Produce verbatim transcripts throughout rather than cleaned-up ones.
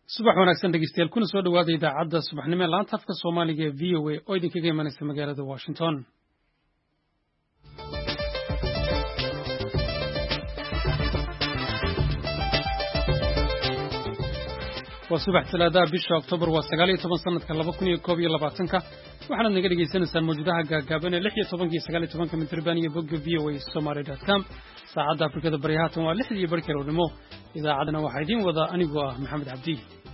subax wanaagsan dhegeystayaal kuna soo dhawaada idaacadda subaxnimo ee laanta afka Soomaaliga ee V O A oo idinkaga imanaysa magaalada Washington. waa subax talaada bisha Oktoobar waa sagaal iyo toban sanadka laba kun iyo koob iyo labaatan waxaad naga dhageysanaysaan mawjadaha gaagaaban ee lix iyo toban iyo sagaal iyo toban mitirban iyo bogga v o a somali dot com saacadda Afrikada Bari haatan waa lix iyo barkii roodnimo idaacadana waxaa idin wada anigoo ah Maxamed Cabdi.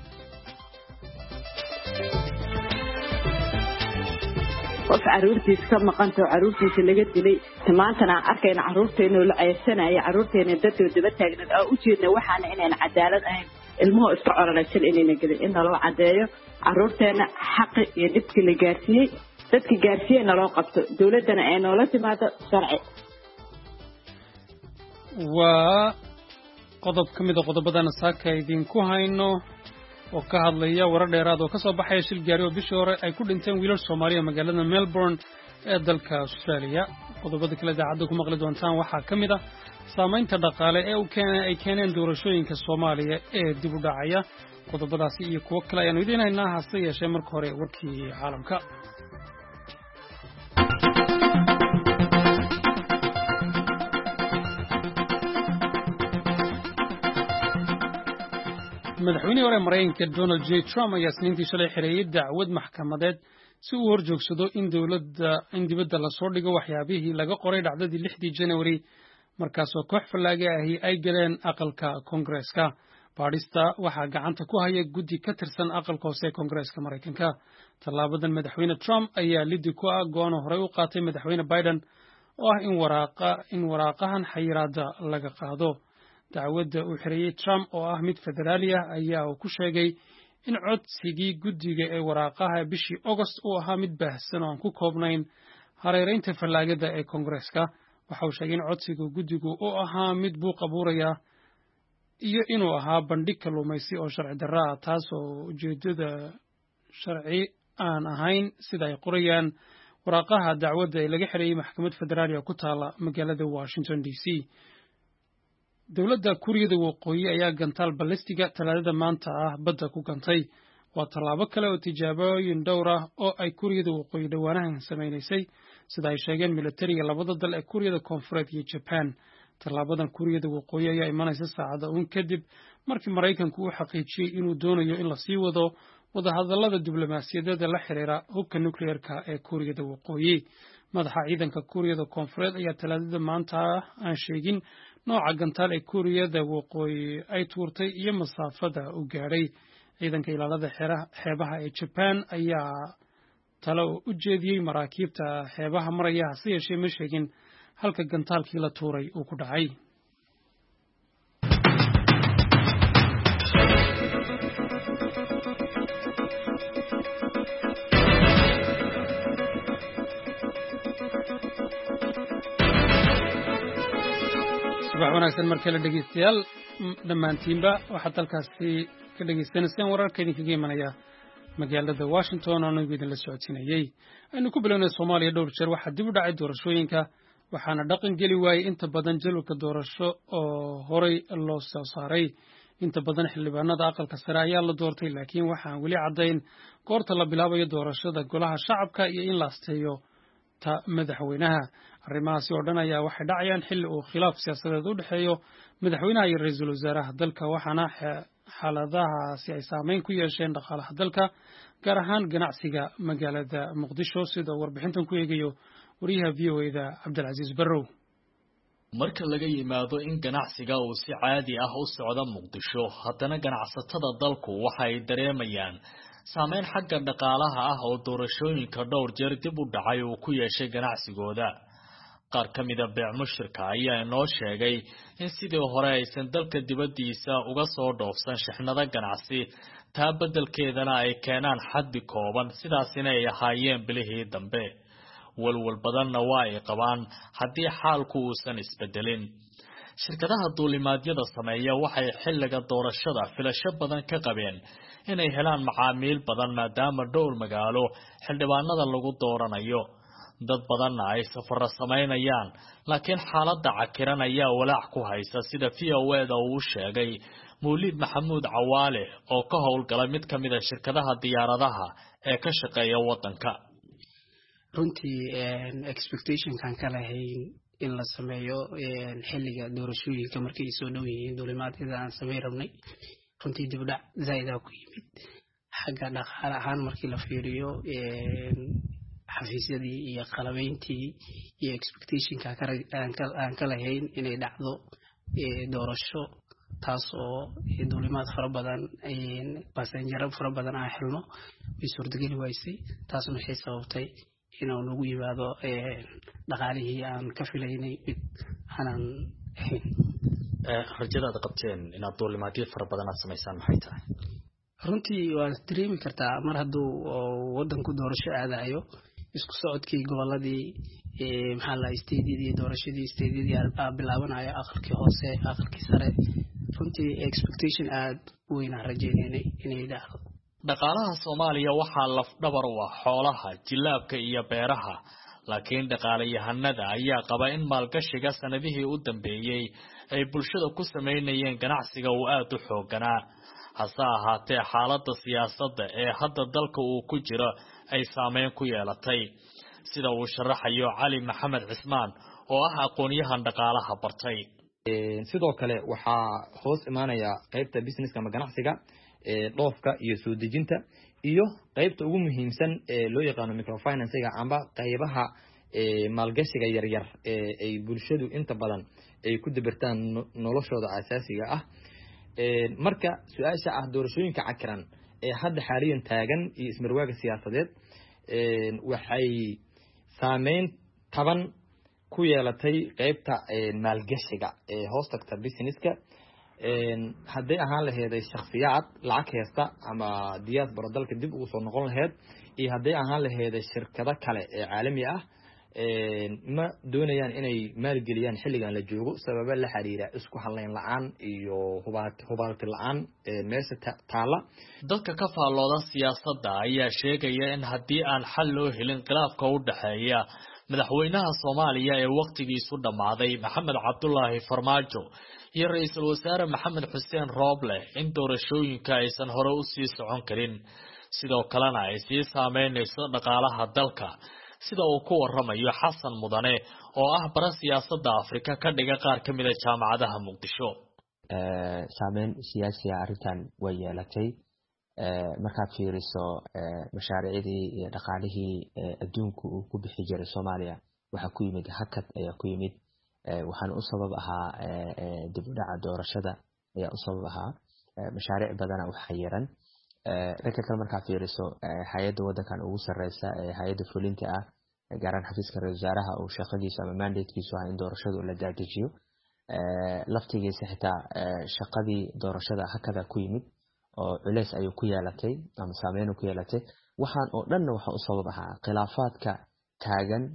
qof caruurtiisa ka maqanta oo caruurtiisa laga dilay maantana arkayna caruurteena la ceesanaya caruurteena dadka daba taagnaad oo u jeedna waxaana inaan cadaalad ahayn ilmuhu iska coronaysan inayna gelin in loo cadeeyo caruurteena xaq iyo dhibki la gaarsiiyay dadka gaarsiiyayna loo qabto dawladana ay noola timaado sharci. waa qodob ka mid ah qodobadana saaka idinku hayno oo ka hadlaya warar dheeraad oo ka soo baxay shil gaari oo bishii hore ay ku dhinteen wiilal Soomaaliya magaalada Melbourne ee dalka Australia. qodobada kale daacadda ku maqli doontaan waxaa ka mid ah saamaynta dhaqaale ee uu keenay ay keeneen doorashooyinka Soomaaliya ee dib u dhacaya. qodobadaasi iyo kuwo kale ayaan idin haynaa hase yeeshee marka hore warkii caalamka. madaxweynihii hore Mareykanka Donald J Trump ayaa Isniintii shalay xirayay dacwad maxkamadeed si uu horjoogsado in dawladda in dibadda la soo dhigo waxyaabihii laga qoray dhacdadii lixdii January markaasoo koox fallaaga ahi ay galeen aqalka Koongareeska. baadhista waxaa gacanta ku haya guddi ka tirsan aqalka hoose ee Koongareeska Mareykanka. tallaabadan madaxweyne Trump ayaa liddi ku ah go'aan horey u qaatay madaxweyne Biden oo ah in waraaqa in waraaqahan xayiraadda laga qaado. dacwadda uu xirayay Trump oo ah mid federaali ah ayaa uu ku sheegay in codsigii guddiga ee waraaqaha bishii August uu ahaa mid baahsan oo aan ku koobnayn hareeraynta fallaagada ee Koongareeska. waxa uu sheegay in codsiga guddigu uu ahaa mid buuq abuuraya iyo inuu ahaa bandhig kalluumaysi oo sharci darro ah taasoo ujeedada sharci aan ahayn sida ay qorayaan waraaqaha dacwadda ee laga xirayay maxkamad federaali oo ku taala magaalada Washington D C. dawladda Kuuriyada Waqooyi ayaa gantaal ballistiga talaadada maanta ah badda ku gantay. waa tallaabo kale oo tijaabooyin dhowr ah oo ay Kuuriyada Waqooyi dhawaanahan samaynaysay sida ay sheegeen militariga labada dal ee Kuuriyada Koonfureed iyo Japan. tallaabadan Kuuriyada Waqooyi ayaa imanaysa saacada uun kadib markii Mareykanku uu xaqiijiyay inuu doonayo in la sii wado wadahadallada diblomaasiyadeed la xiriira hubka nukliyeerka ee Kuuriyada Waqooyi. madaxa ciidanka Kuuriyada Koonfureed ayaa talaadada maanta aan sheegin nooca gantaal ee Kuuriyada Waqooyi ay tuurtay iyo masaafada uu gaadhay. ciidanka ilaalada xeebaha ee Japan ayaa talo u jeediyey maraakiibta xeebaha maraya hase yeeshee ma sheegin halka gantaalkii la tuuray uu ku dhacay. subax wanaagsan markale dhegeystayaal dhammaantiinba waxaad halkaasi ka dhegeysanayseen wararka idinkaga imanaya magaalada Washington oo anagu idin la socodsiinayay. aynu ku bilownay Soomaaliya dhowr jeer waxaa dib u dhacay doorashooyinka waxaana dhaqan geli waayey inta badan jadwalka doorasho oo horey loo soo saaray. inta badan xildhibaanada aqalka sare ayaa la doortay laakiin waxaan weli caddayn goorta la bilaabayo doorashada golaha shacabka iyo in la asteeyo ta madaxweynaha. arrimahaasi oo dhan ayaa waxay dhacayaan xilli uu khilaaf siyaasadeed u dhexeeyo madaxweynaha iyo ra'iisul wasaaraha dalka waxaana xaaladahaasi ay saameyn ku yeesheen dhaqaalaha dalka gaar ahaan ganacsiga magaalada Muqdisho sida warbixintan ku eegayo wariyaha V O A da Cabdilcasiis Barrow. marka laga yimaado in ganacsiga uu si caadi ah u socdo Muqdisho haddana ganacsatada dalku waxay dareemayaan saameyn xagga dhaqaalaha ah oo doorashooyinka dhowr jeer dib u dhacay uu ku yeeshay ganacsigooda. qaar ka mid ah beec-mushirka ayaa inoo sheegay in sidii hore aysan dalka dibaddiisa uga soo dhoofsan shixnado ganacsi taa beddelkeedana ay keenaan xaddi kooban sidaasina ay ahaayeen bilihii dambe. walwal badanna waa ay qabaan haddii xaalku uusan isbedelin. shirkadaha duulimaadyada sameeya waxay xilliga doorashada filasho badan ka qabeen inay helaan macaamiil badan maadaama dhowr magaalo xildhibaanada lagu dooranayo. dad badanna ay safar sameynayaan laakiin xaaladda cakiran ayaa walaac ku haysa sida V O A da uu sheegay Mawlid Maxamuud Cawaale oo ka howlgala mid ka mid ah shirkadaha diyaaradaha ee ka shaqeeya wadanka. runtii expectation kan kala hayn in la sameeyo xilliga doorashooyinka markay soo dhow yihiin duulimaadyada aan sameey rabnay runtii dib u dhac zaid ah ku yimid xagga dhaqaale ahaan markii la fiiriyo xafiisyadii iyo qalabeyntii iyo expectation ka aan kala hayn inay dhacdo doorasho taas oo duulimaad fara badan passenger fara badan aan helno way suurtagali waysay taasna waxay sababtay inuu nagu yimaado dhaqaalihii aan ka filaynay mid aanan ahayn. rajada aad qabteen inaad duulimaadyo fara badan aad samaysaan maxay tahay? runtii waa dareemi kartaa mar hadduu wadanku doorasho aadayo isku socodkii goboladii maxaa la isteediyadii doorashadii isteediyadii bilaabanayo aqalkii hoose aqalkii sare runtii expectation aad weyn aan rajaynaynay inay dhacdo. dhaqaalaha Soomaaliya waxaa laf dhabar u ah xoolaha jilaabka iyo beeraha laakiin dhaqaalayahanada ayaa qaba in maalgashiga sanadihii u dambeeyay ay bulshada ku sameynayeen ganacsiga uu aad u xooganaa hase ahaatee xaaladda siyaasadda ee hadda dalka uu ku jiro ay saameyn ku yeelatay sida uu sharaxayo Cali Maxamed Cismaan oo ah aqoonyahan dhaqaalaha bartay. sidoo kale waxaa hoos imaanaya qaybta businesska ama ganacsiga ee dhoofka iyo soo dejinta iyo qaybta ugu muhiimsan ee loo yaqaano microfinance-ga amba qaybaha ee maalgashiga yar yar ee ay bulshadu inta badan ay ku dabirtaan noloshooda asaasiga ah. ee marka su'aasha ah doorashooyinka cakiran ee hadda xaaliyan taagan iyo ismarwaaga siyaasadeed ee waxay saameyn taban ku yeelatay qaybta maalgashiga ee hoos tagta businesska hadday ahaan laheeday shakhsiyaad lacag haysta ama diaspora dalka dib ugu soo noqon laheed iyo hadday ahaan laheeday shirkado kale ee caalami ah ma doonayaan inay maalgeliyaan xilligan la joogo sababa la xiriira isku halayn la'aan iyo hubaalti la'aan meesha taala. dadka ka faallooda siyaasadda ayaa sheegaya in haddii aan xal loo helin khilaafka u dhaxeeya madaxweynaha Soomaaliya ee waqtigiisu dhamaaday Maxamed Cabdullaahi Farmaajo iyo ra'iisul wasaare Maxamed Xuseen Rooble in doorashooyinka aysan hore u sii socon karin sidoo kalena ay sii saameynayso dhaqaalaha dalka sida uu ku waramayo Xasan Mudane oo ah bara siyaasadda Afrika ka dhiga qaar ka mid ah jaamacadaha Muqdisho. ee saameyn siyaasi ah arrintan way yeelatay markaad fiiriso mashaariicdii iyo dhaqaalihii adduunku uu ku bixi jiray Soomaaliya waxa ku yimid hakad ayaa ku yimid waxaan u sabab ahaa dib u dhaca doorashada ayaa u sabab ahaa mashaariic badan oo xayiran dadka kale markaad fiiriso hay'adda wadankan ugu sareysa ee hay'adda fulinta ah garan xafiiska ra'iisul wasaaraha oo shaqadiisa ama mandate-kiisu ah in doorashadu la daadijiyo laftigiisa xitaa shaqadii doorashada hakada ku yimid oo culeys ayuu ku yeelatay ama saameyn ku yeelatay waxaan oo dhan waxa u sabab ahaa khilaafaadka taagan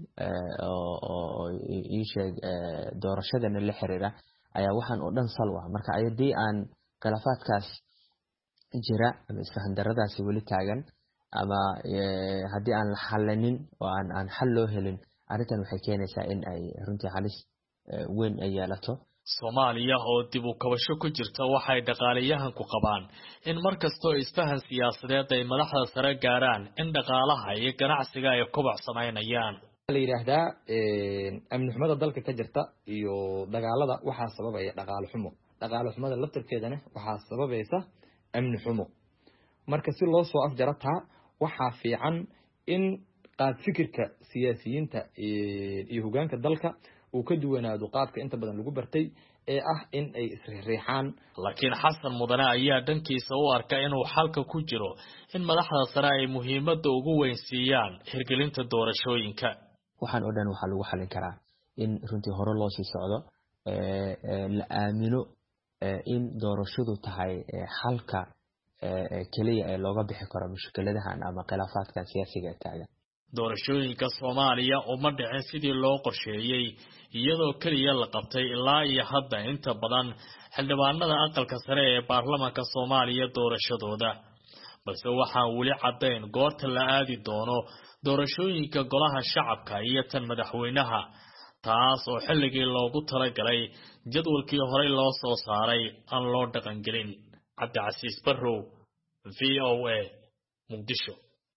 oo ii sheeg doorashadana la xiriira ayaa waxaan oo dhan sal ah marka ayadii aan khilaafaadkaas jira ama isfahan daradaasi wali taagan ama haddii aan la xalanin oo aan aan xal loo helin arrintan waxay keenaysaa in ay runtii halis weyn ay yeelato. Soomaaliya oo dib u kabasho ku jirta waxay dhaqaalayahanku qabaan in markastoo isfahan siyaasadeed ay madaxda sare gaaraan in dhaqaalaha iyo ganacsiga ay koboc sameynayaan. la yiraahdaa amni xumada dalka ka jirta iyo dagaalada waxa sababaya dhaqaale xumo dhaqaale xumada laftirkeedana waxa sababaysa amni xumo marka si loo soo afjarata waxa fiican in qaab fikirka siyaasiyiinta iyo hoggaanka dalka uu ka duwanaado qaabka inta badan lagu bartay ee ah in ay isriixaan. laakiin Xasan Mudane ayaa dhankiisa u arka inuu xalka ku jiro in madaxda sare ay muhiimadda ugu weyn siiyaan hirgelinta doorashooyinka. waxaan oo dhan waxa lagu xalin karaa in runtii hore loo sii socdo la aamino in doorashadu tahay xalka kaliya ee looga bixi karo mushkiladahan ama khilaafaadka siyaasiga taagan. doorashooyinka Soomaaliya uma dhicin sidii loo qorsheeyay iyadoo kaliya la qabtay ilaa iyo hadda inta badan xildhibaanada aqalka sare ee baarlamaanka Soomaaliya doorashadooda balse waxaan wali cadeyn goorta la aadi doono doorashooyinka golaha shacabka iyo tan madaxweynaha taas oo xilligii loogu talagalay jadwalkii horey loo soo saaray aan loo dhaqangelin. Cabdicasiis Barrow, V O A, Muqdisho.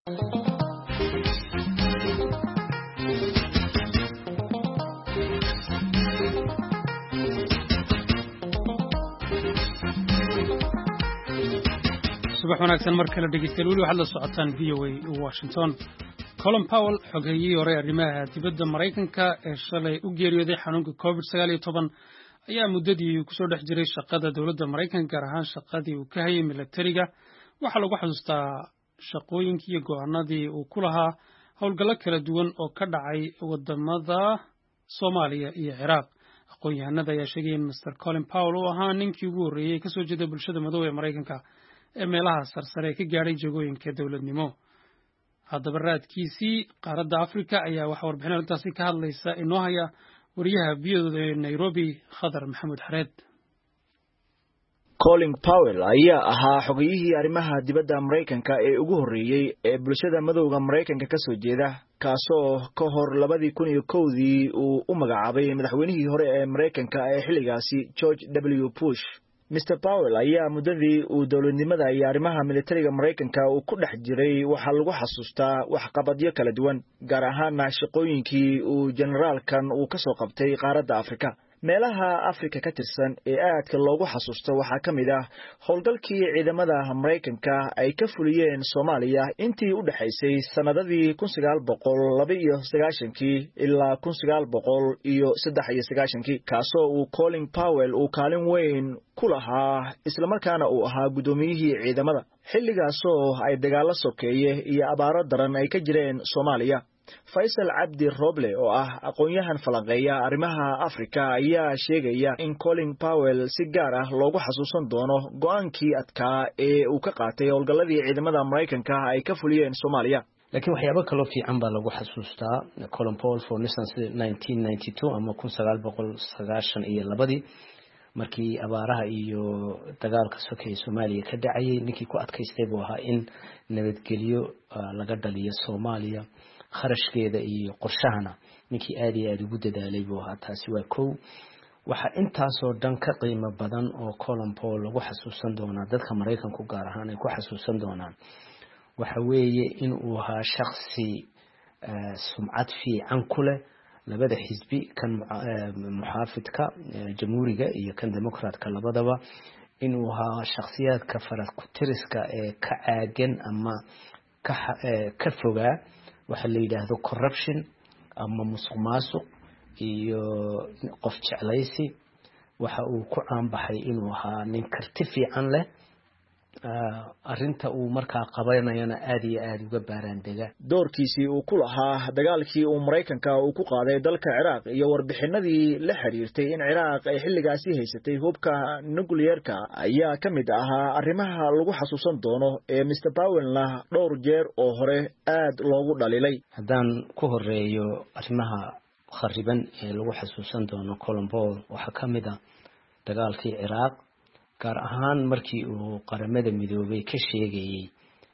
subax wanaagsan mar kale dhegeystayaal weli waxaad la socotaan V O A Washington. Colin Powell xogeeyay hore arrimaha dibadda Mareykanka ee shalay u geeriyooday xanuunka covid sagaal iyo toban ayaa muddadii ku soo dhex jiray shaqada dawladda Mareykanka gaar ahaan shaqadii uu ka hayay militariga. waxaa lagu xasuustaa shaqooyinkii iyo go'aanadii uu ku lahaa howlgallo kala duwan oo ka dhacay wadamada Soomaaliya iyo Ciraaq. aqoon-yahanada ayaa sheegay in Mister Colin Powell uu ahaa ninkii ugu horreeyay ka soo jeeda bulshada madow ee Mareykanka ee meelaha sarsare ka gaadhay jagooyinka dawladnimo. haddaba raadkiisii qaaradda Afrika ayaa waxa warbixin arrintaasi ka hadlaysa inoo haya wariyaha V O A ee Nairobi Khadar Maxamuud Xareed. Colin Powell ayaa ahaa xogiyihii arrimaha dibadda Mareykanka ee ugu horreeyay ee bulshada madowga Mareykanka ka soo jeeda kaasoo ka hor labadii kun iyo kowdii uu u magacaabay madaxweynihii hore ee Mareykanka ee xilligaasi George W Bush. Mister Powell ayaa muddadii uu dawladnimada iyo arrimaha militariga Mareykanka uu ku dhex jiray waxaa lagu xasuustaa waxqabadyo kala duwan gaar ahaan shaqooyinkii uu generaalkan uu ka soo qabtay qaaradda Afrika. meelaha Afrika ka tirsan ee aadka loogu xasuusto waxaa ka mid ah howlgalkii ciidamada Mareykanka ay ka fuliyeen Soomaaliya intii u dhaxaysay sanadadii kun sagaal boqol laba iyo sagaashan ilaa kun sagaal boqol iyo saddex iyo sagaashan kaasoo uu Colin Powell uu kaalin weyn ku lahaa isla markaana uu ahaa gudoomiyihii ciidamada xilligaasoo ay dagaalo sokeeye iyo abaaro daran ay ka jireen Soomaaliya. Faisal Abdi Roble oo ah aqoon-yahan falanqeeya arrimaha Afrika ayaa sheegaya in Colin Powell si gaar ah loogu xasuusan doono go'aankii adkaa ee uu ka qaatay howlgalladii ciidamada Mareykanka ay ka fuliyeen Soomaaliya. laakiin waxyaabo kale oo fiican baa lagu xasuustaa Colin Powell for instance nineteen ninety-two ama kun sagaal boqol sagaashan iyo labadii markii abaaraha iyo dagaalka sokeeye Soomaaliya ka dhacayay ninkii ku adkaystay buu ahaa in nabadgelyo laga dhaliyo Soomaaliya. kharashkeeda iyo qorshahana ninkii aad iyo aad ugu dadaalay buu ahaa. taasi waa kow. waxa intaas oo dhan ka qiimo badan oo Colin Powell lagu xasuusan doonaa dadka Mareykanku gaar ahaan ay ku xasuusan doonaan waxa weeye in uu ahaa shakhsi sumcad fiican ku leh labada xisbi kan muxaafidka jamhuuriga iyo kan demokraatka labadaba in uu ahaa shakhsiyaadka farad ku tiriska ee ka caagan ama ka ka fogaa waxa la yiraahdo corruption ama musuqmaasuq iyo qof jeclaysi. waxa uu ku caanbaxay inuu ahaa nin karti fiican leh arinta uu markaa qabanayana aad iyo aad uga baaraandega. doorkiisii uu ku lahaa dagaalkii uu Mareykanka uu ku qaaday dalka Ciraaq iyo warbixinadii la xiriirtay in Ciraaq ay xilligaasi haysatay hubka nuclear-ka ayaa ka mid ahaa arrimaha lagu xasuusan doono ee Mister Powell-na dhowr jeer oo hore aad loogu dhalilay. haddaan ku horeeyo arrimaha khariban ee lagu xasuusan doono Colin Powell waxaa ka mid ah dagaalkii Ciraaq gaar ahaan markii uu qaramada midoobay ka sheegayay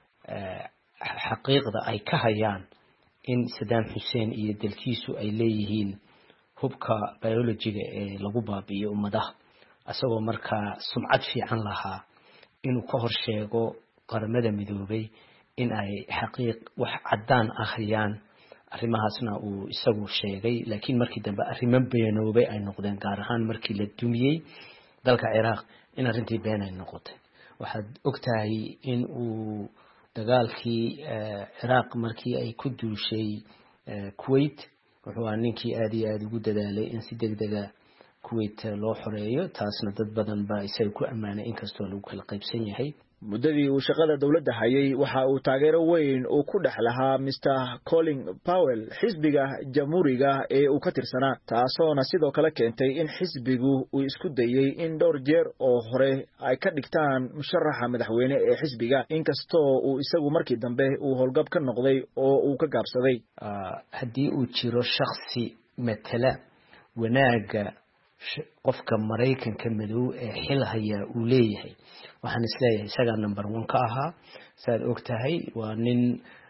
xaqiiqda ay ka hayaan in Saddam Hussein iyo dalkiisu ay leeyihiin hubka biologiga ee lagu baabi'iyo ummadaha asagoo markaa sumcad fiican lahaa inuu ka hor sheego qaramada midoobay in ay xaqiiq wax cadaan ah hayaan. arrimahaasna uu isagu sheegay laakiin markii dambe arrimo beenoobay ay noqdeen gaar ahaan markii la dumiyay dalka Ciraaq in arrintii been ay noqotay. waxaad ogtahay in uu dagaalkii Ciraaq markii ay ku duushay Kuwait wuxuu ahaa ninkii aad iyo aad ugu dadaalay in si degdega Kuwait loo xoreeyo. taasna dad badan baa isaga ku ammaanay inkastoo lagu kala qaybsan yahay. muddadii uu shaqada dawladda hayay waxa uu taageero weyn uu ku dhex lahaa Mister Colin Powell xisbiga jamhuuriga ee uu ka tirsanaa taasoona sidoo kale keentay in xisbigu uu isku dayay in dhowr jeer oo hore ay ka dhigtaan musharaxa madaxweyne ee xisbiga inkastoo uu isagu markii dambe uu howlgab ka noqday oo uu ka gaabsaday. haddii uu jiro shakhsi matala wanaaga qofka Mareykanka madow ee xil haya uu leeyahay waxaan isleeyahay isaga number one ka ahaa. saad ogtahay waa nin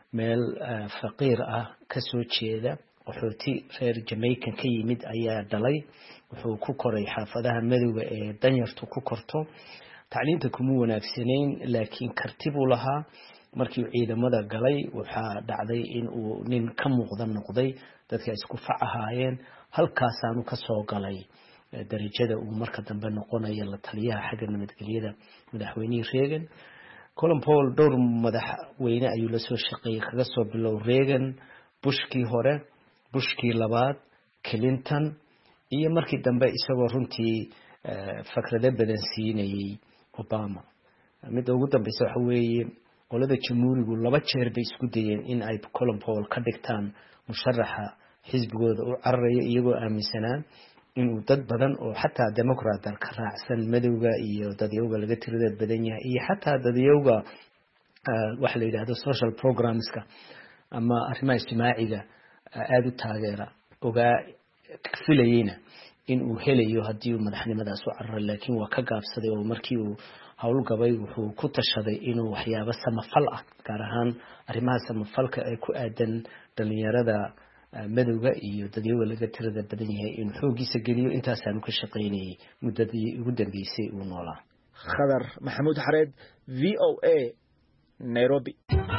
meel faqiir ah ka soo jeeda qaxooti reer Jamaican ka yimid ayaa dhalay wuxuu ku koray xaafadaha madowga ee danyartu ku korto tacliinta kuma wanaagsaneyn laakiin karti buu lahaa markii uu ciidamada galay waxa dhacday in uu nin ka muuqda noqday dadka isku facahaayeen halkaas aanu ka soo galay darajada uu marka dambe noqonayo la taliyaha xagga nabadgelyada madaxweynihii Reagan Colin Powell dhowr madaxweyne ayuu la soo shaqeeyay kaga soo bilow Reagan Bushkii hore Bushkii labaad Clinton iyo markii dambe isagoo runtii fakrada badan siinayay Obama mid ugu dambaysa waxa weeye qolada jamhuurigu laba jeer bay isku dayeen in ay Colin Powell ka dhigtaan musharaxa xisbigooda u cararayo iyagoo aaminsanaa inuu dad badan oo xataa democrat ka raacsan madowga iyo dadyowga laga tirada badan yahay iyo xataa dadyowga waxa la yiraahdo social programska ama arrimaha ijtimaaciga aad u taageera ogaa filayina in uu helayo hadii uu madaxnimadaas u cararo laakiin waa ka gaabsaday oo markii uu hawl gabay wuxuu ku tashaday inuu waxyaabo samafal ah gaar ahaan arrimaha samafalka ee ku aadan dhalinyarada madowga iyo dadyowga laga tirada badan yahay in xoogiisa geliyo intaas aanu ka shaqeynayay muddadii ugu dambeysay uu noolaa Khadar Maxamuud Xareed V O A Nairobi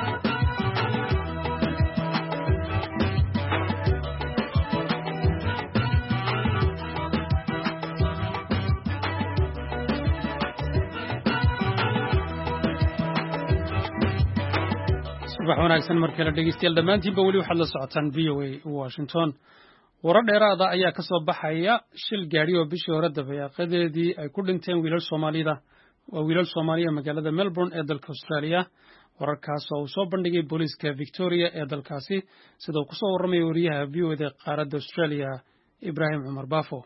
subax wanaagsan markii la dhageystayaal dhamaantiinba wali waxaad la socotaan V O A Washington warar dheeraada ayaa ka soo baxaya shil gaari oo bishii hore dabayaaqadeedii ay ku dhinteen wiilal Soomaalida waa wiilal Soomaaliya magaalada Melbourne ee dalka Australia wararkaas oo soo bandhigay booliska Victoria ee dalkaasi sidoo ku soo warramay wariyaha V O A da qaaradda Australia Ibrahim Umar Bafo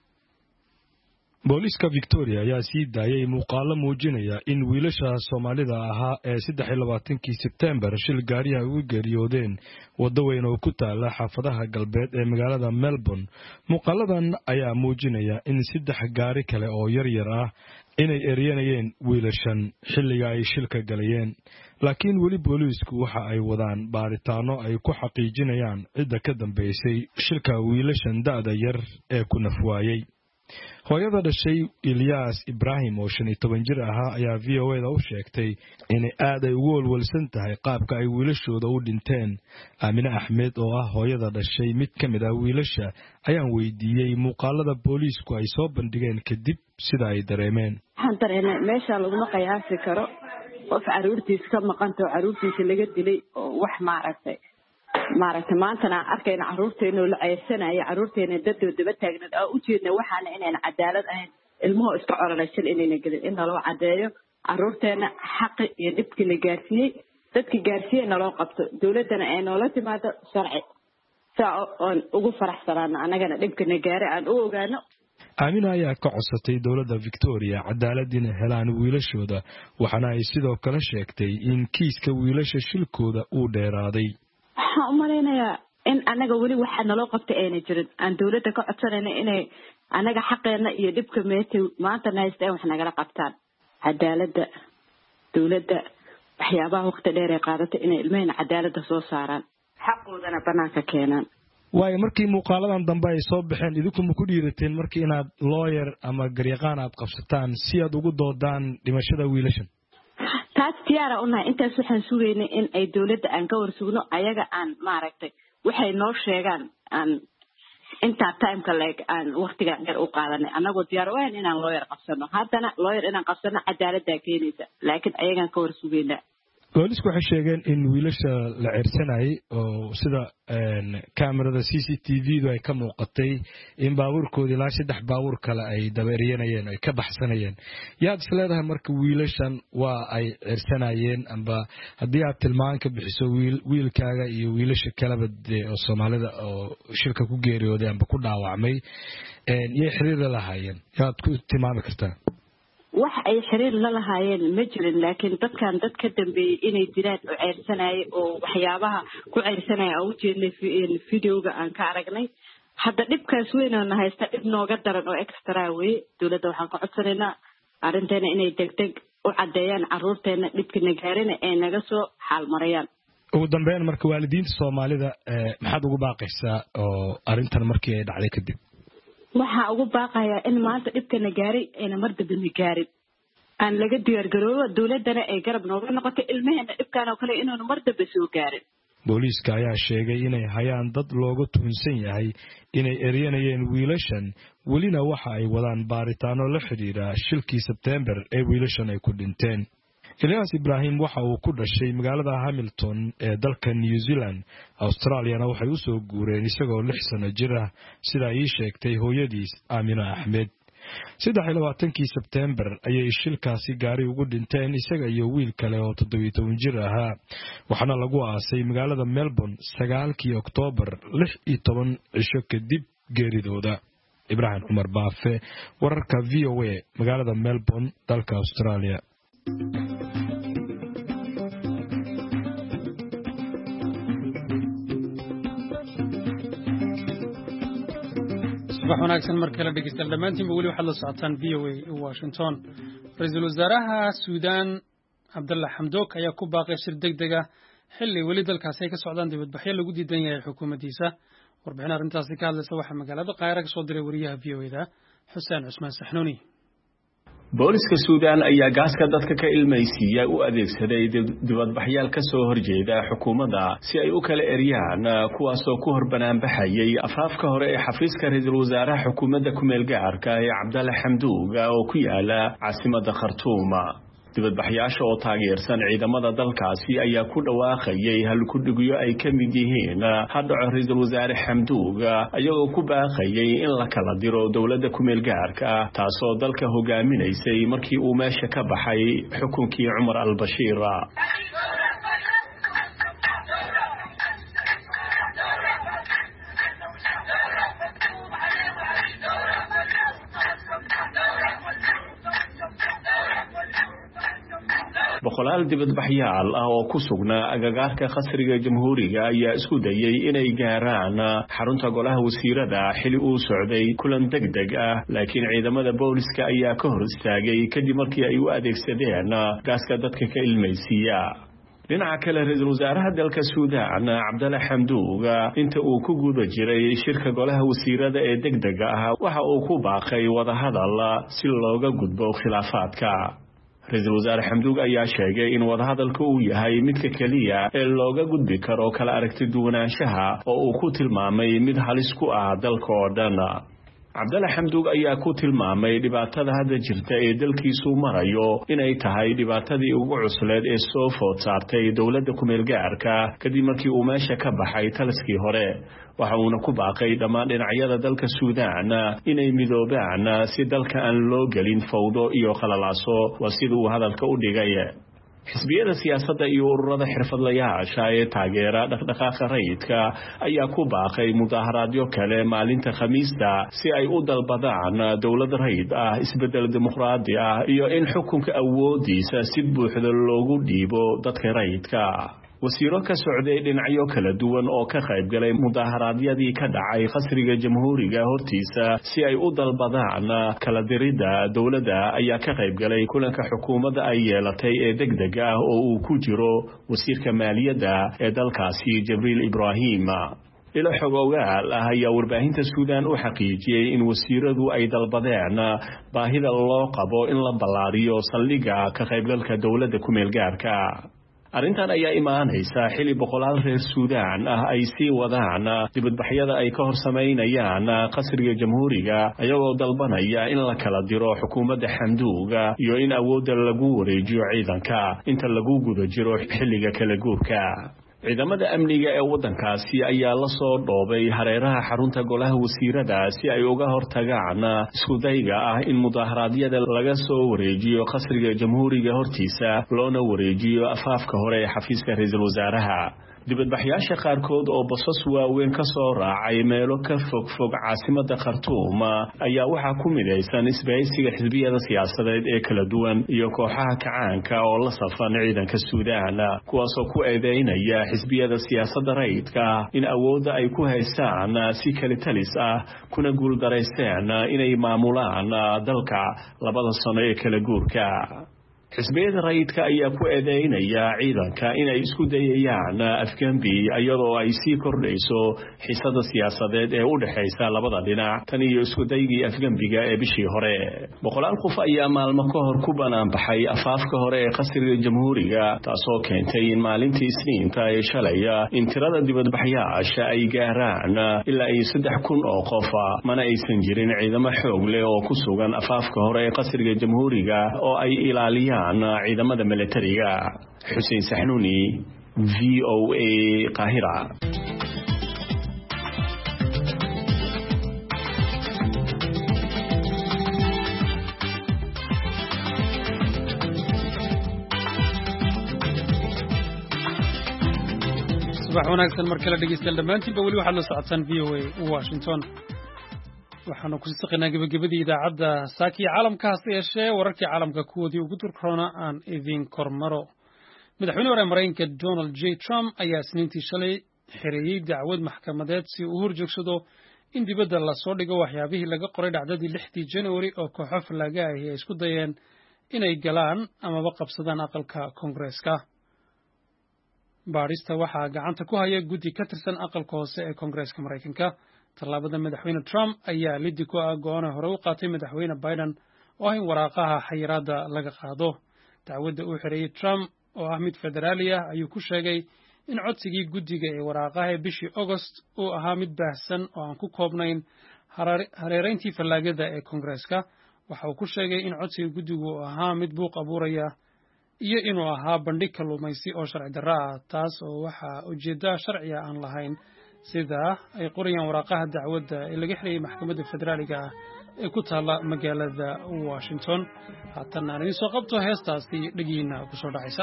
booliska Victoria ayaa sii daayay muuqaalo muujinaya in wiilasha Soomaalida ahaa ee saddex iyo labaatankii September shil gaariga ugu geeriyoodeen waddo weyn oo ku taala xaafadaha galbeed ee magaalada Melbourne muuqaaladan ayaa muujinaya in saddex gaari kale oo yar yar ah inay eryanayeen wiilashan xilliga ay shilka galayeen laakiin weli boolisku waxa ay wadaan baaritaano ay ku xaqiijinayaan cidda ka dambeysay shilka wiilashan da'da yar ee ku nafwaayay hooyada dhashay Ilyas Ibrahim oo shan iyo toban jir ahaa ayaa V O A da u sheegtay in aad ay ugu walwalsan tahay qaabka ay wiilashooda u dhinteen Aamina Axmed oo ah hooyada dhashay mid ka mid ah wiilasha ayaan weydiiyay muuqaalada boolisku ay soo bandhigeen kadib sida ay dareemeen waxaan dareemay meesha lagu qiyaasi karo qof caruurtiisa ka maqan oo caruurtiisa laga dilay oo wax maaragtay maaragtay maantana arkayna caruurteena la ceysanayo caruurteena dadoo daba taagnaad oo u jeedna waxaana inaan cadaalad ahayn ilmuhu iska coronaysan inayna gelin in loo cadeeyo caruurteena xaq iyo dhibki la gaarsiiyay dadkii gaarsiiyay loo qabto dawladana ay noola timaado sharci saa oo ugu faraxsanaana anagana dhibkana gaaray aan u ogaano Aamina ayaa ka codsatay dawladda Victoria cadaalad inay helaan wiilashooda waxaana ay sidoo kale sheegtay in kiiska wiilasha shilkooda uu dheeraaday waxaan u maleynayaa in anaga weli waxa naloo qabtay ayna jirin aan dawladda ka codsanayna inay anaga xaqeena iyo dhibka meetay maanta haystaan wax nagala qabtaan cadaaladda dawladda waxyaabaha waqti dheer ay qaadatay inay ilmahayna cadaaladda soo saaraan xaqoodana banaanka keenaan waayo markii muuqaaladan dambe ay soo baxeen idinku ma ku dhiirateen markii inaad lawyer ama garyaqaan aad qabsataan si aad ugu doodaan dhimashada wiilashan taas tiyaara unahay intaas waxaan sugaynay in ay dawladda aan ka warsugno ayaga aan maaragtay waxay noo sheegaan aan inta timeka like aan waqtiga dheer u qaadanay anagoo diyaar u ah inaan lawyer qabsano haddana lawyer inaan qabsano cadaaladda keenaysa laakiin ayagaan ka warsugaynaa boolisku waxay sheegeen in wiilasha la ceersanayay oo sida kamerada C C T V du ay ka muuqatay in baabuurkoodii ilaa saddex baabuur kale ay dabeeryanayeen ay ka baxsanayeen yaad is leedahay marka wiilashan waa ay ceersanayeen amba haddii aad tilmaan ka bixiso wiil wiilkaaga iyo wiilasha kaleba oo Soomaalida oo shirka ku geeriyooday amba ku dhaawacmay yay xiriir la lahaayeen yaad ku tilmaami kartaa wax ay xiriir la lahaayeen ma jirin laakiin dadkan dad ka dambeeyay inay jiraan oo ceersanayay oo waxyaabaha ku ceersanaya oo u jeednay videoga aan ka aragnay hadda dhibkaas weyn oo haysta dhib nooga daran oo extra way dawladda waxaan ka codsanaynaa arrinteena inay degdeg u cadeeyaan caruurteena dhibkina gaarina ay naga soo xaal marayaan ugu dambeyn marka waalidiinta Soomaalida maxaad ugu baaqaysaa oo arintan markii ay dhacday kadib waxa ugu baaqayaa in maanta dhibkana gaaray ee mar dambe gaarin aan laga diyaar garoobo dawladana ay garab nooga noqoto ilmaheena dhibkaan oo kale inuu mar dambe soo gaarin booliiska ayaa sheegay inay hayaan dad looga tuhunsan yahay inay eryanayeen wiilashan welina waxa ay wadaan baaritaano la xiriira shilkii September ee wiilashan ay ku dhinteen Elias Ibrahim waxa uu ku dhashay magaalada Hamilton ee dalka New Zealand Australia waxay u soo guureen isagoo lix sano jir ah sida ay sheegtay hooyadiis Amina Ahmed saddex iyo labaatankii September ayay shilkaasi gaari ugu dhinteen isaga iyo wiil kale oo toddoba iyo toban jir ahaa waxaana lagu aasay magaalada Melbourne sagaalkii October lix iyo toban cisho kadib geeridooda Ibrahim Umar Baafe wararka V O A magaalada Melbourne dalka Australia صباح wanaagsan markale dhageystayaal dhamaantiin wali waxaad la socotaan V O A Washington Ra'iisul Wasaaraha Suudaan Abdullah Hamdok ayaa ku baaqay shir degdeg ah xilli wali dalkaas ay ka socdaan dibadbaxyo lagu diidan yahay xukuumaddiisa warbixin arrintaasi ka hadlaysa waxa magaalada Qaahira ka soo diray wariyaha V O A-da Xuseen Cusmaan Saxnuuni booliska Suudaan ayaa gaaska dadka ka ilmaysiiya u adeegsaday dibadbaxyaal ka soo horjeeda xukuumadda si ay u kala eriyaan kuwaas oo ku horbanaan baxayay afaafka hore ee xafiiska ra'iisul wasaaraha xukuumadda ku meel gaarka ee Abdallah Hamdok oo ku yaala caasimadda Khartoum dibadbaxyaasha oo taageersan ciidamada dalkaasi ayaa ku dhawaaqayay hal ku dhigyo ay ka mid yihiin hadhaco ra'iisul wasaare Hamdok ayagoo ku baaqayay in la kala diro dawladda ku meel gaarka taasoo dalka hogaaminaysay markii uu meesha ka baxay xukunkii Umar al-Bashir boqolaal dibadbaxyaal ah oo ku sugnaa agagaarka qasriga jamhuuriga ayaa isku dayay inay gaaraan xarunta golaha wasiirada xili uu socday kulan degdeg ah laakiin ciidamada booliska ayaa ka hor istaagay kadib markii ay u adeegsadeen gaaska dadka ka ilmaysiiya dhinaca kale ra'iisul wasaaraha dalka Suudaan Abdallah Hamdok inta uu ku guda jiray shirka golaha wasiirada ee degdega ah waxa uu ku baaqay wada hadal si looga gudbo khilaafaadka ra'iisul wasaare Hamdok ayaa sheegay in wada hadalku uu yahay midka kaliya ee looga gudbi karo kala aragti duwanaanshaha oo uu ku tilmaamay mid halis ku ah dalka oo dhan Abdallah Hamdok ayaa ku tilmaamay dhibaatada hadda jirta ee dalkiisu marayo inay tahay dhibaatadii ugu cusleed ee soo food saartay dawladda ku meel gaarka kadib markii uu meesha ka baxay talaskii hore waxa uu ku baaqay dhammaan dhinacyada dalka Suudaan inay midoobaan si dalka aan loo galin fawdo iyo khalalaaso wasiduu hadalka u dhigay xisbiyada siyaasadda iyo ururada xirfadlayaasha ee taageera dhaqdhaqaaqa rayidka ayaa ku baaqay mudaharaadyo kale maalinta Khamiista si ay u dalbadaan dawlad rayid ah isbedel dimuqraadi ah iyo in xukunka awoodiisa si buuxda loogu dhiibo dadka rayidka wasiiro ka socday dhinacyo kala duwan oo ka qayb galay mudaharaadyadii ka dhacay qasriga jamhuuriga hortiisa si ay u dalbadaan kala dirida dawladda ayaa ka qayb galay kulanka xukuumadda ay yeelatay ee degdega ah oo uu ku jiro wasiirka maaliyadda ee dalkaasi Jibril Ibrahim ila xogogaal ah ayaa warbaahinta Suudaan u xaqiijiyay in wasiiradu ay dalbadeen baahida loo qabo in la ballaariyo saldhigga ka qaybgalka dawladda ku meel gaarka arrintan ayaa imaanaysa xili boqolaal reer Suudaan ah ay sii wadaan dibadbaxyada ay ka hor sameynayaan qasriga jamhuuriga ayagoo dalbanaya in la kala diro xukuumadda Hamdok iyo in awoodda lagu wareejiyo ciidanka inta lagu guda jiro xilliga kala guurka ciidamada amniga ee wadankaasi ayaa la soo dhoobay hareeraha xarunta golaha wasiirada si ay uga hortagaan isku dayga ah in mudaharaadyada laga soo wareejiyo qasriga jamhuuriga hortiisa loona wareejiyo afaafka hore ee xafiiska ra'iisul wasaaraha dibadbaxyaasha qaarkood oo basas waaweyn ka soo raacay meelo ka fog fog caasimadda Khartoum ayaa waxa ku midaysan isbahaysiga xisbiyada siyaasadeed ee kala duwan iyo kooxaha kacaanka oo la safan ciidanka Suudaan kuwaas oo ku eedeynaya xisbiyada siyaasadda rayidka in awoodda ay ku haystaan si kale talis ah kuna guuldareysteen inay maamulaan dalka labada sano ee kala guurka xisbiyada rayidka ayaa ku eedeynaya ciidanka inay isku dayayaan afgembi iyadoo ay sii kordhayso xiisada siyaasadeed ee u dhaxaysa labada dhinac tan iyo isku daygii afgembiga ee bishii hore boqolaal qof ayaa maalmo ka hor ku banaan baxay afaafka hore ee qasriga jamhuuriga taasoo keentay in maalintii isniinta ee shalay in tirada dibadbaxyaasha ay gaaraan ilaa ay saddex kun oo qof mana aysan jirin ciidamo xoog leh oo ku sugan afaafka hore ee qasriga jamhuuriga oo ay ilaaliyaan ciidamada militariga Xuseen Saxnuuni V O A Qaahira subax wanaagsan markale dhegeystayaal dhammaantiinba weli waxaad la socotaan V O A Washington waxaanu ku saqinaa gabagabadii idaacadda saakiya caalamka hase yeeshee wararkii caalamka kuwoodii ugu durkoona aan idin kormaro madaxweyne hore maraykanka Donald J Trump ayaa isniintii shalay xereeyey dacwad maxkamadeed si uu horjoogsado in dibadda la soo dhigo waxyaabihii laga qoray dhacdadii lixdii January oo kooxo fallaaga ah ay isku dayeen inay galaan amaba qabsadaan aqalka Koongareeska baarista waxaa gacanta ku haya guddi ka tirsan aqalka hoose ee Koongareeska Maraykanka tallaabada madaxweyne Trump ayaa liddi ku ah go'aan hore u qaatay madaxweyne Biden oo in waraaqaha xayiraadda laga qaado dacwadda uu xereeyey Trump oo ah mid federaali ah ayuu ku sheegay in codsigii guddiga ee waraaqaha ee bishii August uu ahaa mid baahsan oo aan ku koobnayn hareerayntii fallaagada ee Koongareeska waxa uu ku sheegay in codsiga guddigu uu ahaa mid buuq abuuraya iyo inuu ahaa bandhig kalluumaysi oo sharci darro ah taas oo waxa ujeedda sharciga aan lahayn sida ay qorayaan waraaqaha dacwadda ee laga xiriyay maxkamadda federaaliga ah ee ku taala magaalada Washington haatan aan idin soo qabto heestaasi dhagiina ku soo dhacaysa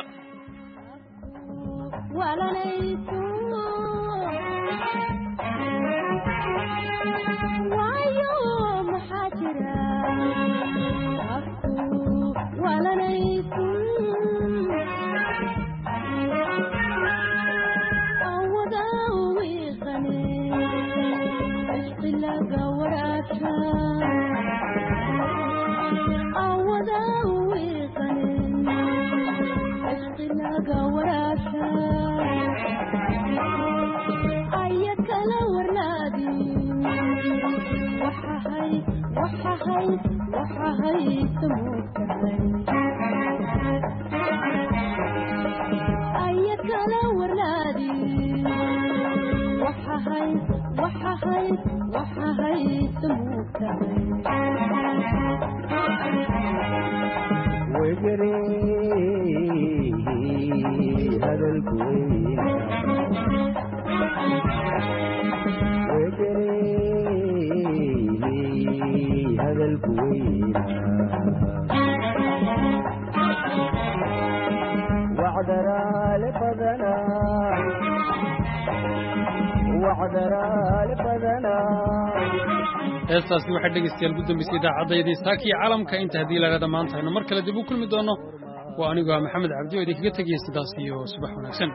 heestaasi waxay dhegeystayaal ugu dambeysay idaacaddaydii saakiya caalamka inta haddii laga dhammaan tahayno mar kale dib u kulmi doono waa anigoo maxamed cabdi oo idinkaga tegaya sidaas iyo subax wanaagsan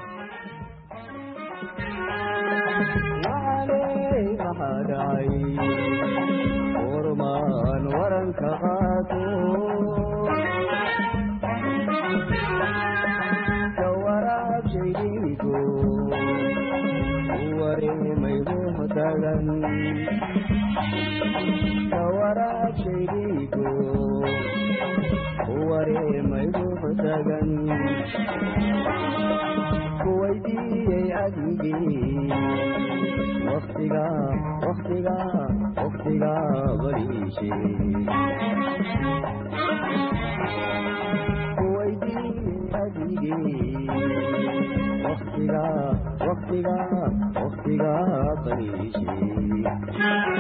waqtiga waqtiga waqtiga bariishe kuwaydii adige waqtiga waqtiga waqtiga bariishe